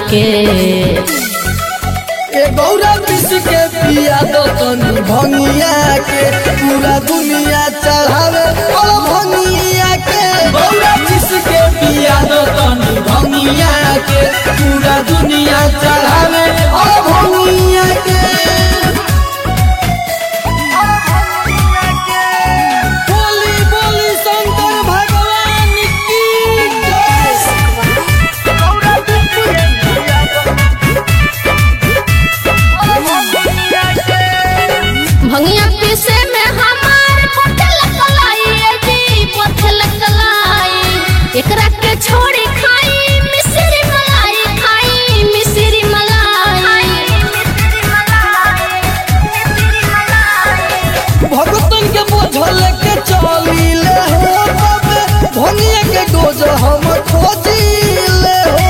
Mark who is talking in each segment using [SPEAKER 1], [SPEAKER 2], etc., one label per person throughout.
[SPEAKER 1] के
[SPEAKER 2] गौरा पिस के पिया दो तनी भंगिया के पूरा दुनिया चढ़ावे ओ भंगिया के गौरा पिस के पिया दो तनी भंगिया के पूरा दुनिया चढ़ावे ओ भंगिया के बोली बोली शंकर भगवान की जय।
[SPEAKER 1] भंगिया पीसे में हमार पथल कलाई एकरा के छोड़ी खाई मिश्री मलाई खाई मिश्री मलाई।
[SPEAKER 2] भगतन के बोझल के चलीले हो बाबे भंगिया के डोज हम खोजिले हो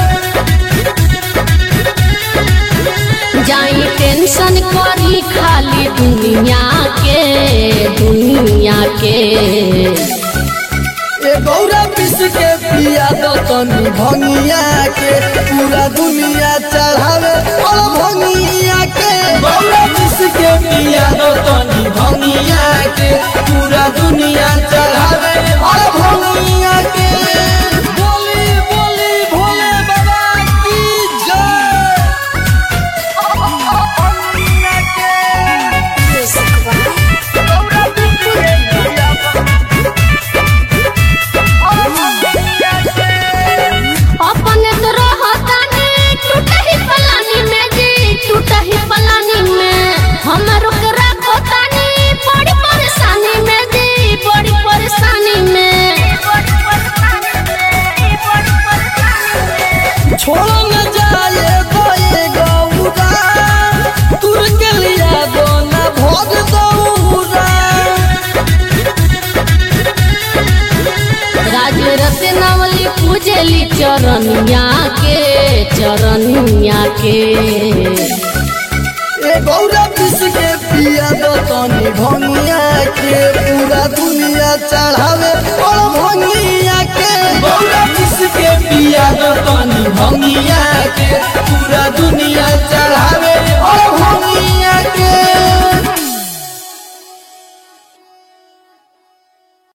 [SPEAKER 1] जाई टेंशन करी खाली दुनिया के
[SPEAKER 2] गौरा पिस के पिया दो तनी भंगिया के पूरा दुनिया चढ़ावे ओ भंगिया के गौरा पिस के पिया दो तनी भंगिया के पूरा दुनिया चढ़ावे ओ भंगिया के बोली बोली भोले बाबा की जय।
[SPEAKER 1] अपन तो रहतानी टूटही पलानी में हमरो के रखतानी बड़ी परेशानी में जी बड़ी परेशानी में।
[SPEAKER 2] छोड़ो न जाए कोई गौरा तुर के लिया दो न भोग दौरा
[SPEAKER 1] राज रत्नावली पूजली चरनिया के
[SPEAKER 2] गौरा पिस के पिया दो तनी भंगिया के पूरा दुनिया चढ़ावे ओ भंगिया के गौरा पिस के पिया दो तनी भंगिया के पूरा दुनिया